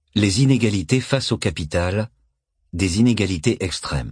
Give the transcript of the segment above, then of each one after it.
Les inégalités face au capital, des inégalités extrêmes.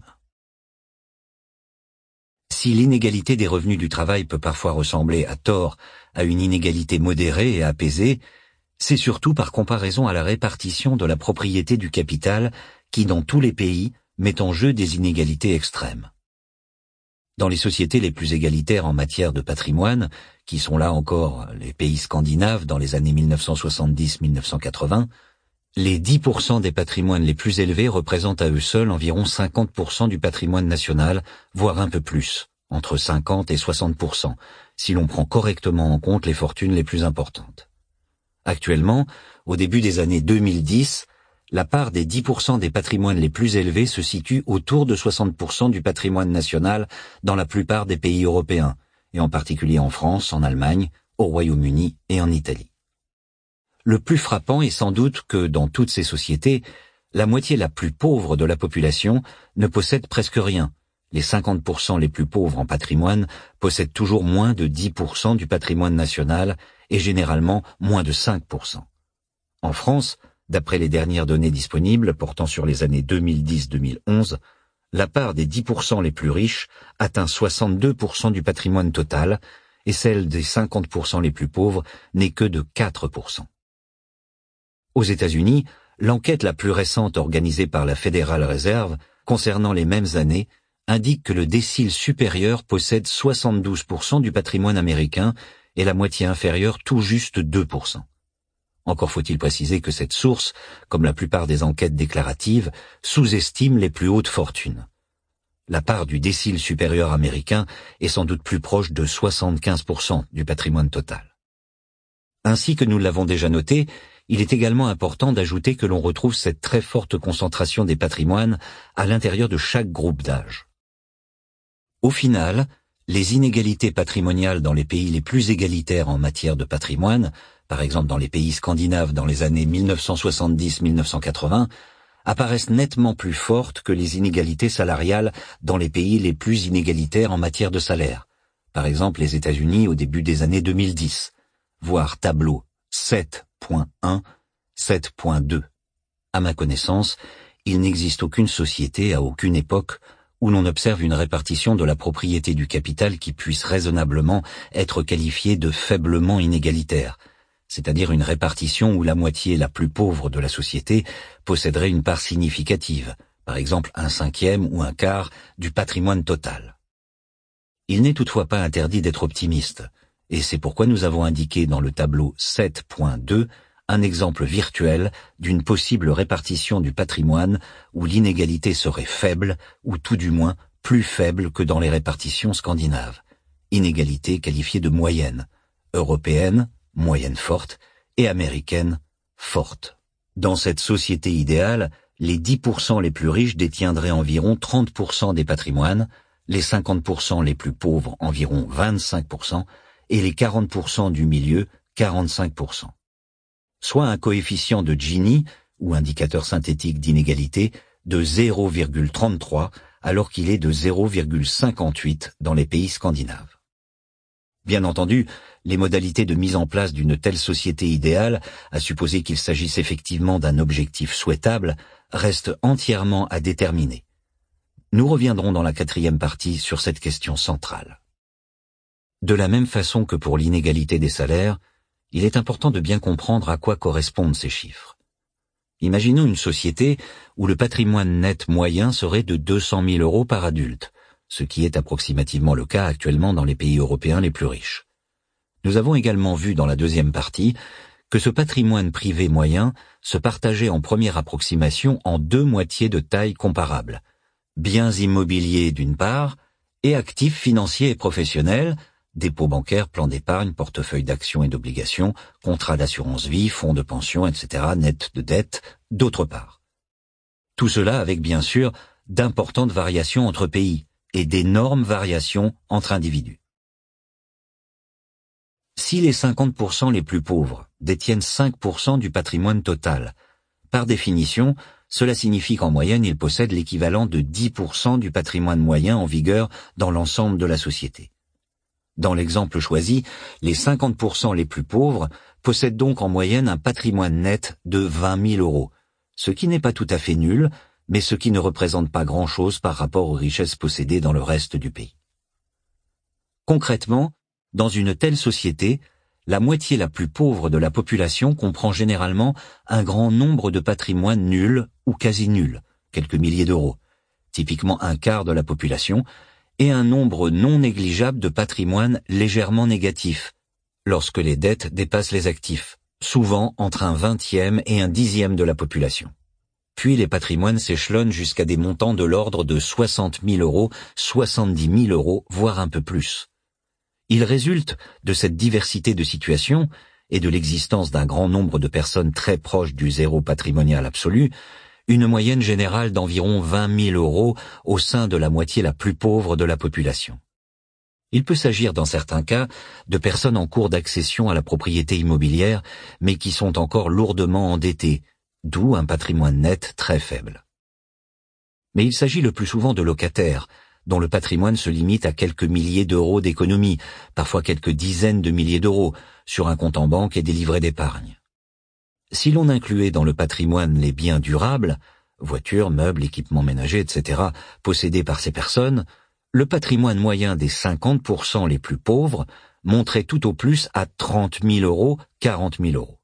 Si l'inégalité des revenus du travail peut parfois ressembler à tort à une inégalité modérée et apaisée, c'est surtout par comparaison à la répartition de la propriété du capital qui, dans tous les pays, met en jeu des inégalités extrêmes. Dans les sociétés les plus égalitaires en matière de patrimoine, qui sont là encore les pays scandinaves dans les années 1970-1980, les 10% des patrimoines les plus élevés représentent à eux seuls environ 50% du patrimoine national, voire un peu plus, entre 50 et 60%, si l'on prend correctement en compte les fortunes les plus importantes. Actuellement, au début des années 2010, la part des 10% des patrimoines les plus élevés se situe autour de 60% du patrimoine national dans la plupart des pays européens, et en particulier en France, en Allemagne, au Royaume-Uni et en Italie. Le plus frappant est sans doute que, dans toutes ces sociétés, la moitié la plus pauvre de la population ne possède presque rien. Les 50% les plus pauvres en patrimoine possèdent toujours moins de 10% du patrimoine national et généralement moins de 5%. En France, d'après les dernières données disponibles portant sur les années 2010-2011, la part des 10% les plus riches atteint 62% du patrimoine total et celle des 50% les plus pauvres n'est que de 4%. Aux États-Unis, l'enquête la plus récente organisée par la Federal Reserve concernant les mêmes années indique que le décile supérieur possède 72% du patrimoine américain et la moitié inférieure tout juste 2%. Encore faut-il préciser que cette source, comme la plupart des enquêtes déclaratives, sous-estime les plus hautes fortunes. La part du décile supérieur américain est sans doute plus proche de 75% du patrimoine total. Ainsi que nous l'avons déjà noté, il est également important d'ajouter que l'on retrouve cette très forte concentration des patrimoines à l'intérieur de chaque groupe d'âge. Au final, les inégalités patrimoniales dans les pays les plus égalitaires en matière de patrimoine, par exemple dans les pays scandinaves dans les années 1970-1980, apparaissent nettement plus fortes que les inégalités salariales dans les pays les plus inégalitaires en matière de salaire, par exemple les États-Unis au début des années 2010, voir tableau 7.1, 7.2. À ma connaissance, il n'existe aucune société à aucune époque où l'on observe une répartition de la propriété du capital qui puisse raisonnablement être qualifiée de faiblement inégalitaire, c'est-à-dire une répartition où la moitié la plus pauvre de la société posséderait une part significative, par exemple un cinquième ou un quart du patrimoine total. Il n'est toutefois pas interdit d'être optimiste, et c'est pourquoi nous avons indiqué dans le tableau 7.2 un exemple virtuel d'une possible répartition du patrimoine où l'inégalité serait faible, ou tout du moins plus faible que dans les répartitions scandinaves. Inégalité qualifiée de moyenne, européenne, moyenne forte, et américaine, forte. Dans cette société idéale, les 10% les plus riches détiendraient environ 30% des patrimoines, les 50% les plus pauvres environ 25%, et les 40% du milieu 45%. Soit un coefficient de Gini, ou indicateur synthétique d'inégalité, de 0,33, alors qu'il est de 0,58 dans les pays scandinaves. Bien entendu, les modalités de mise en place d'une telle société idéale, à supposer qu'il s'agisse effectivement d'un objectif souhaitable, restent entièrement à déterminer. Nous reviendrons dans la 4e partie sur cette question centrale. De la même façon que pour l'inégalité des salaires, il est important de bien comprendre à quoi correspondent ces chiffres. Imaginons une société où le patrimoine net moyen serait de 200 000 euros par adulte, ce qui est approximativement le cas actuellement dans les pays européens les plus riches. Nous avons également vu dans la 2e partie que ce patrimoine privé moyen se partageait en première approximation en 2 moitiés de taille comparable, biens immobiliers d'une part et actifs financiers et professionnels, dépôts bancaires, plans d'épargne, portefeuille d'actions et d'obligations, contrats d'assurance vie, fonds de pension, etc., net de dettes, d'autre part. Tout cela avec bien sûr d'importantes variations entre pays et d'énormes variations entre individus. Si les 50% les plus pauvres détiennent 5% du patrimoine total, par définition, cela signifie qu'en moyenne ils possèdent l'équivalent de 10% du patrimoine moyen en vigueur dans l'ensemble de la société. Dans l'exemple choisi, les 50% les plus pauvres possèdent donc en moyenne un patrimoine net de 20 000 euros, ce qui n'est pas tout à fait nul, mais ce qui ne représente pas grand-chose par rapport aux richesses possédées dans le reste du pays. Concrètement, dans une telle société, la moitié la plus pauvre de la population comprend généralement un grand nombre de patrimoines nuls ou quasi nuls, quelques milliers d'euros, typiquement un quart de la population, et un nombre non négligeable de patrimoines légèrement négatifs, lorsque les dettes dépassent les actifs, souvent entre un 20e et un 10e de la population. Puis les patrimoines s'échelonnent jusqu'à des montants de l'ordre de 60 000 euros, 70 000 euros, voire un peu plus. Il résulte de cette diversité de situations et de l'existence d'un grand nombre de personnes très proches du zéro patrimonial absolu, une moyenne générale d'environ 20 000 euros au sein de la moitié la plus pauvre de la population. Il peut s'agir dans certains cas de personnes en cours d'accession à la propriété immobilière, mais qui sont encore lourdement endettées, d'où un patrimoine net très faible. Mais il s'agit le plus souvent de locataires, dont le patrimoine se limite à quelques milliers d'euros d'économie, parfois quelques dizaines de milliers d'euros, sur un compte en banque et des livrets d'épargne. Si l'on incluait dans le patrimoine les biens durables, voitures, meubles, équipements ménagers, etc., possédés par ces personnes, le patrimoine moyen des 50% les plus pauvres monterait tout au plus à 30 000 euros, 40 000 euros.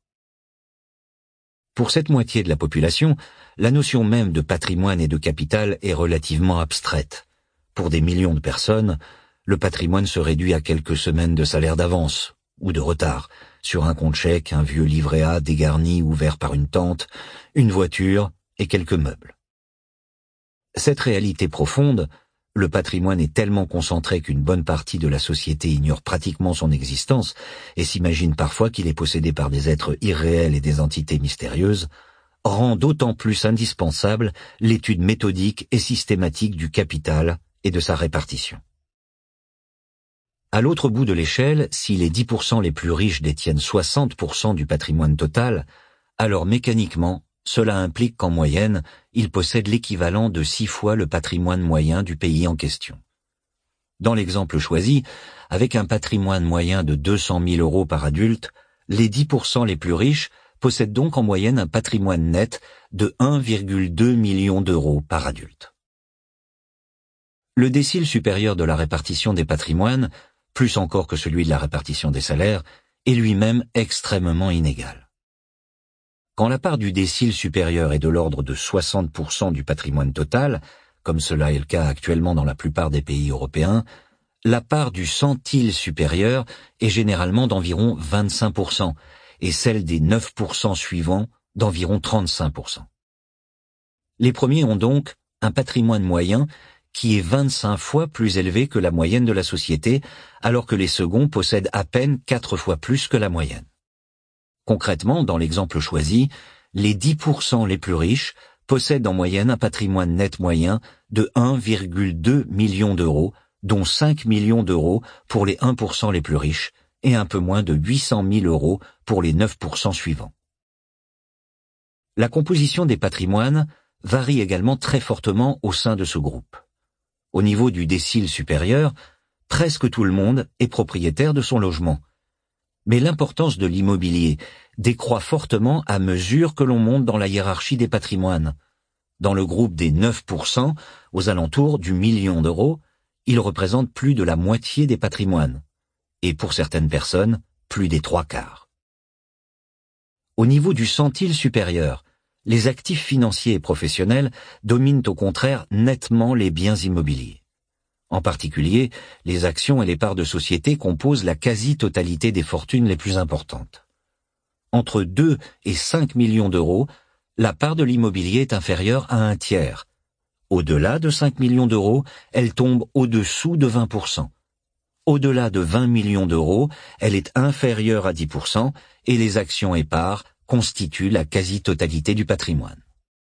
Pour cette moitié de la population, la notion même de patrimoine et de capital est relativement abstraite. Pour des millions de personnes, le patrimoine se réduit à quelques semaines de salaire d'avance, ou de retard, sur un compte chèque, un vieux livret A dégarni ouvert par une tante, une voiture et quelques meubles. Cette réalité profonde, le patrimoine est tellement concentré qu'une bonne partie de la société ignore pratiquement son existence et s'imagine parfois qu'il est possédé par des êtres irréels et des entités mystérieuses, rend d'autant plus indispensable l'étude méthodique et systématique du capital et de sa répartition. À l'autre bout de l'échelle, si les 10% les plus riches détiennent 60% du patrimoine total, alors mécaniquement, cela implique qu'en moyenne, ils possèdent l'équivalent de 6 fois le patrimoine moyen du pays en question. Dans l'exemple choisi, avec un patrimoine moyen de 200 000 euros par adulte, les 10% les plus riches possèdent donc en moyenne un patrimoine net de 1,2 million d'euros par adulte. Le décile supérieur de la répartition des patrimoines, plus encore que celui de la répartition des salaires, est lui-même extrêmement inégal. Quand la part du décile supérieur est de l'ordre de 60% du patrimoine total, comme cela est le cas actuellement dans la plupart des pays européens, la part du centile supérieur est généralement d'environ 25% et celle des 9% suivants d'environ 35%. Les premiers ont donc un patrimoine moyen qui est 25 fois plus élevé que la moyenne de la société, alors que les seconds possèdent à peine 4 fois plus que la moyenne. Concrètement, dans l'exemple choisi, les 10% les plus riches possèdent en moyenne un patrimoine net moyen de 1,2 million d'euros, dont 5 millions d'euros pour les 1% les plus riches et un peu moins de 800 000 euros pour les 9% suivants. La composition des patrimoines varie également très fortement au sein de ce groupe. Au niveau du décile supérieur, presque tout le monde est propriétaire de son logement. Mais l'importance de l'immobilier décroît fortement à mesure que l'on monte dans la hiérarchie des patrimoines. Dans le groupe des 9%, aux alentours du million d'euros, il représente plus de la moitié des patrimoines, et pour certaines personnes, plus des 3/4. Au niveau du centile supérieur, les actifs financiers et professionnels dominent au contraire nettement les biens immobiliers. En particulier, les actions et les parts de société composent la quasi-totalité des fortunes les plus importantes. Entre 2 et 5 millions d'euros, la part de l'immobilier est inférieure à 1/3. Au-delà de 5 millions d'euros, elle tombe au-dessous de 20%. Au-delà de 20 millions d'euros, elle est inférieure à 10% et les actions et parts constituent la quasi-totalité du patrimoine.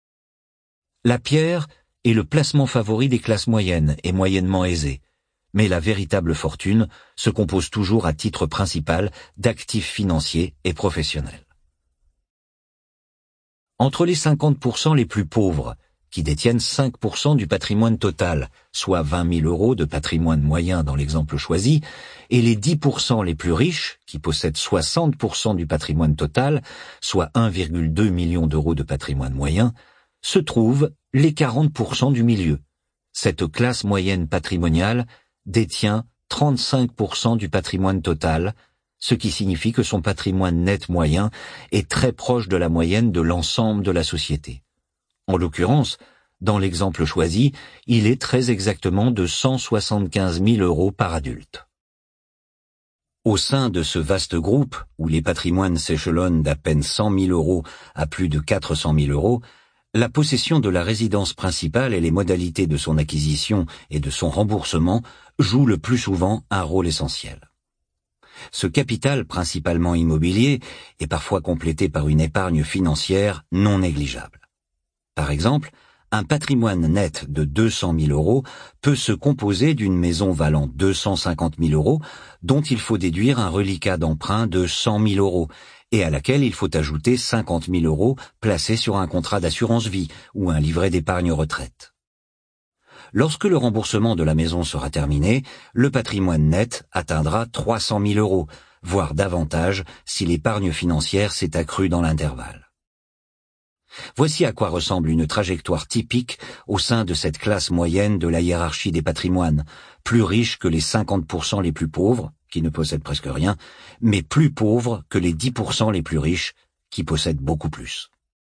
La pierre est le placement favori des classes moyennes et moyennement aisées, mais la véritable fortune se compose toujours à titre principal d'actifs financiers et professionnels. Entre les 50% les plus pauvres, qui détiennent 5% du patrimoine total, soit 20 000 euros de patrimoine moyen dans l'exemple choisi, et les 10% les plus riches, qui possèdent 60% du patrimoine total, soit 1,2 million d'euros de patrimoine moyen, se trouvent les 40% du milieu. Cette classe moyenne patrimoniale détient 35% du patrimoine total, ce qui signifie que son patrimoine net moyen est très proche de la moyenne de l'ensemble de la société. En l'occurrence, dans l'exemple choisi, il est très exactement de 175 000 euros par adulte. Au sein de ce vaste groupe, où les patrimoines s'échelonnent d'à peine 100 000 euros à plus de 400 000 euros, la possession de la résidence principale et les modalités de son acquisition et de son remboursement jouent le plus souvent un rôle essentiel. Ce capital, principalement immobilier, est parfois complété par une épargne financière non négligeable. Par exemple, un patrimoine net de 200 000 euros peut se composer d'une maison valant 250 000 euros, dont il faut déduire un reliquat d'emprunt de 100 000 euros, et à laquelle il faut ajouter 50 000 euros placés sur un contrat d'assurance vie ou un livret d'épargne retraite. Lorsque le remboursement de la maison sera terminé, le patrimoine net atteindra 300 000 euros, voire davantage si l'épargne financière s'est accrue dans l'intervalle. Voici à quoi ressemble une trajectoire typique au sein de cette classe moyenne de la hiérarchie des patrimoines, plus riche que les 50% les plus pauvres, qui ne possèdent presque rien, mais plus pauvres que les 10% les plus riches, qui possèdent beaucoup plus.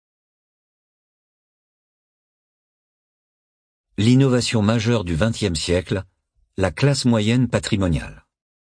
L'innovation majeure du XXe siècle, la classe moyenne patrimoniale.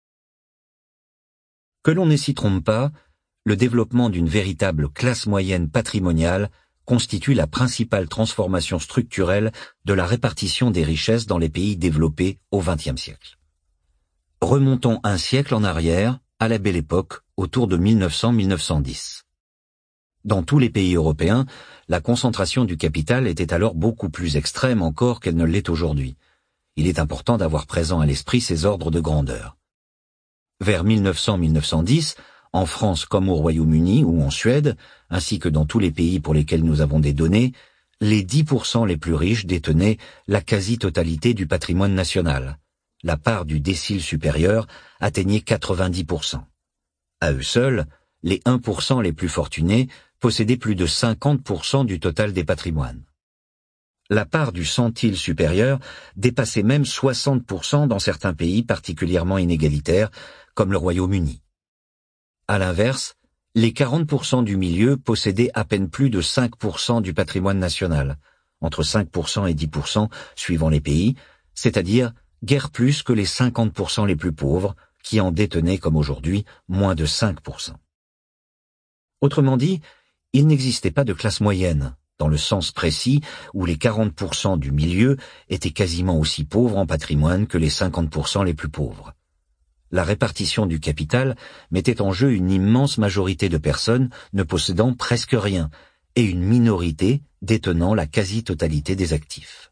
Que l'on ne s'y trompe pas, le développement d'une véritable classe moyenne patrimoniale constitue la principale transformation structurelle de la répartition des richesses dans les pays développés au XXe siècle. Remontons un siècle en arrière, à la Belle Époque, autour de 1900-1910. Dans tous les pays européens, la concentration du capital était alors beaucoup plus extrême encore qu'elle ne l'est aujourd'hui. Il est important d'avoir présent à l'esprit ces ordres de grandeur. Vers 1900-1910, en France comme au Royaume-Uni ou en Suède, ainsi que dans tous les pays pour lesquels nous avons des données, les 10% les plus riches détenaient la quasi-totalité du patrimoine national. La part du décile supérieur atteignait 90%. À eux seuls, les 1% les plus fortunés possédaient plus de 50% du total des patrimoines. La part du centile supérieur dépassait même 60% dans certains pays particulièrement inégalitaires, comme le Royaume-Uni. À l'inverse, les 40% du milieu possédaient à peine plus de 5% du patrimoine national, entre 5% et 10% suivant les pays, c'est-à-dire guère plus que les 50% les plus pauvres, qui en détenaient comme aujourd'hui moins de 5%. Autrement dit, il n'existait pas de classe moyenne, dans le sens précis où les 40% du milieu étaient quasiment aussi pauvres en patrimoine que les 50% les plus pauvres. La répartition du capital mettait en jeu une immense majorité de personnes ne possédant presque rien et une minorité détenant la quasi-totalité des actifs.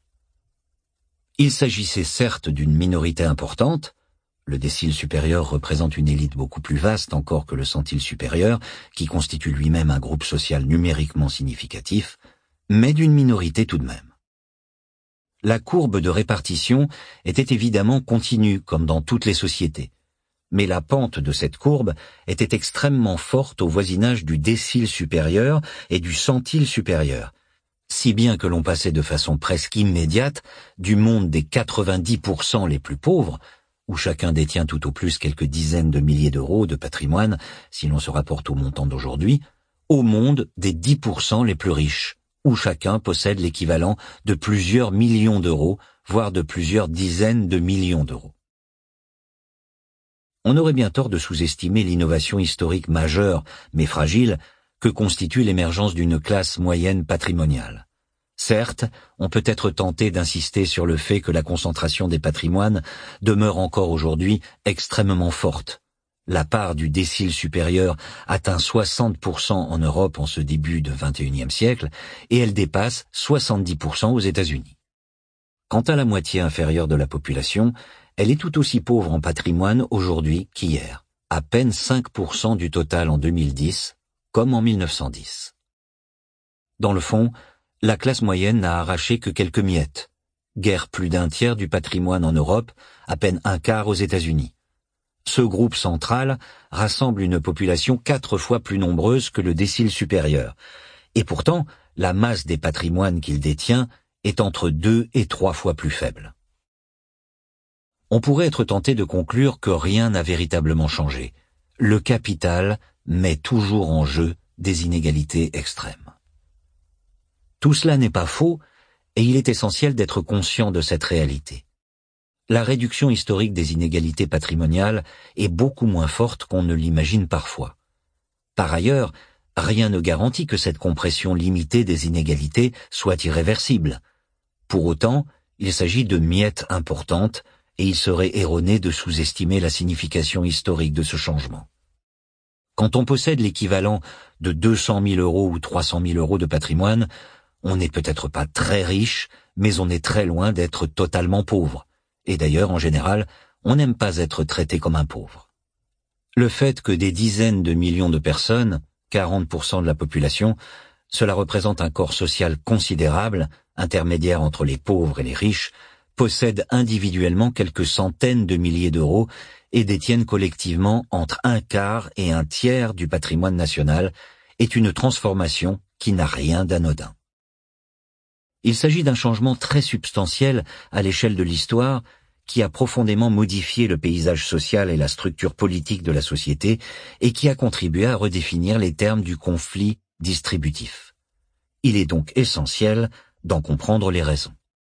Il s'agissait certes d'une minorité importante, le décile supérieur représente une élite beaucoup plus vaste encore que le centile supérieur, qui constitue lui-même un groupe social numériquement significatif, mais d'une minorité tout de même. La courbe de répartition était évidemment continue comme dans toutes les sociétés. Mais la pente de cette courbe était extrêmement forte au voisinage du décile supérieur et du centile supérieur, si bien que l'on passait de façon presque immédiate du monde des 90% les plus pauvres, où chacun détient tout au plus quelques dizaines de milliers d'euros de patrimoine, si l'on se rapporte au montant d'aujourd'hui, au monde des 10% les plus riches, où chacun possède l'équivalent de plusieurs millions d'euros, voire de plusieurs dizaines de millions d'euros. On aurait bien tort de sous-estimer l'innovation historique majeure, mais fragile, que constitue l'émergence d'une classe moyenne patrimoniale. Certes, on peut être tenté d'insister sur le fait que la concentration des patrimoines demeure encore aujourd'hui extrêmement forte. La part du décile supérieur atteint 60% en Europe en ce début de XXIe siècle et elle dépasse 70% aux États-Unis. Quant à la moitié inférieure de la population, elle est tout aussi pauvre en patrimoine aujourd'hui qu'hier, à peine 5% du total en 2010, comme en 1910. Dans le fond, la classe moyenne n'a arraché que quelques miettes, guère plus d'un tiers du patrimoine en Europe, à peine un quart aux États-Unis. Ce groupe central rassemble une population 4 fois plus nombreuse que le décile supérieur, et pourtant, la masse des patrimoines qu'il détient est entre 2 et 3 fois plus faible. On pourrait être tenté de conclure que rien n'a véritablement changé. Le capital met toujours en jeu des inégalités extrêmes. Tout cela n'est pas faux, et il est essentiel d'être conscient de cette réalité. La réduction historique des inégalités patrimoniales est beaucoup moins forte qu'on ne l'imagine parfois. Par ailleurs, rien ne garantit que cette compression limitée des inégalités soit irréversible. Pour autant, il s'agit de miettes importantes et il serait erroné de sous-estimer la signification historique de ce changement. Quand on possède l'équivalent de 200 000 € ou 300 000 € de patrimoine, on n'est peut-être pas très riche, mais on est très loin d'être totalement pauvre. Et d'ailleurs, en général, on n'aime pas être traité comme un pauvre. Le fait que des dizaines de millions de personnes, 40% de la population, cela représente un corps social considérable, intermédiaire entre les pauvres et les riches, possèdent individuellement quelques centaines de milliers d'euros et détiennent collectivement entre un quart et un tiers du patrimoine national, est une transformation qui n'a rien d'anodin. Il s'agit d'un changement très substantiel à l'échelle de l'histoire qui a profondément modifié le paysage social et la structure politique de la société et qui a contribué à redéfinir les termes du conflit distributif. Il est donc essentiel d'en comprendre les raisons.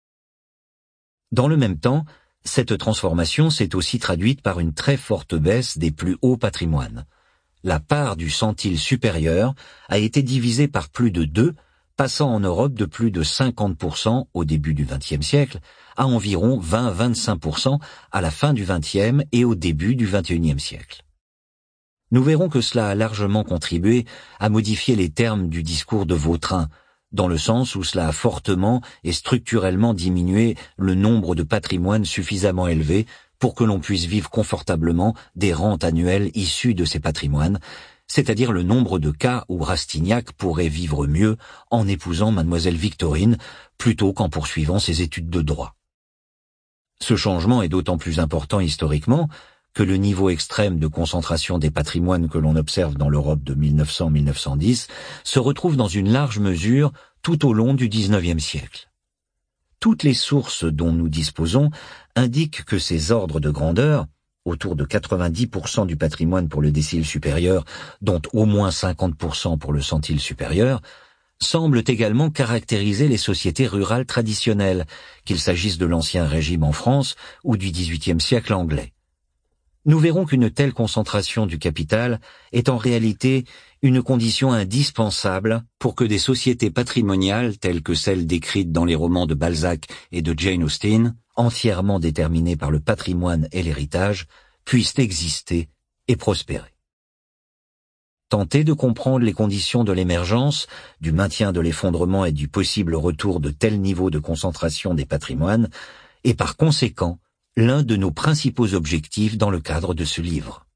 Dans le même temps, cette transformation s'est aussi traduite par une très forte baisse des plus hauts patrimoines. La part du centile supérieur a été divisée par plus de 2, passant en Europe de plus de 50% au début du XXe siècle à environ 20-25% à la fin du XXe et au début du XXIe siècle. Nous verrons que cela a largement contribué à modifier les termes du discours de Vautrin, dans le sens où cela a fortement et structurellement diminué le nombre de patrimoines suffisamment élevés pour que l'on puisse vivre confortablement des rentes annuelles issues de ces patrimoines, c'est-à-dire le nombre de cas où Rastignac pourrait vivre mieux en épousant mademoiselle Victorine plutôt qu'en poursuivant ses études de droit. Ce changement est d'autant plus important historiquement que le niveau extrême de concentration des patrimoines que l'on observe dans l'Europe de 1900-1910 se retrouve dans une large mesure tout au long du XIXe siècle. Toutes les sources dont nous disposons indiquent que ces ordres de grandeur, autour de 90% du patrimoine pour le décile supérieur, dont au moins 50% pour le centile supérieur, semblent également caractériser les sociétés rurales traditionnelles, qu'il s'agisse de l'Ancien Régime en France ou du XVIIIe siècle anglais. Nous verrons qu'une telle concentration du capital est en réalité une condition indispensable pour que des sociétés patrimoniales telles que celles décrites dans les romans de Balzac et de Jane Austen, entièrement déterminées par le patrimoine et l'héritage, puissent exister et prospérer. Tenter de comprendre les conditions de l'émergence, du maintien de l'effondrement et du possible retour de tels niveaux de concentration des patrimoines est par conséquent l'un de nos principaux objectifs dans le cadre de ce livre.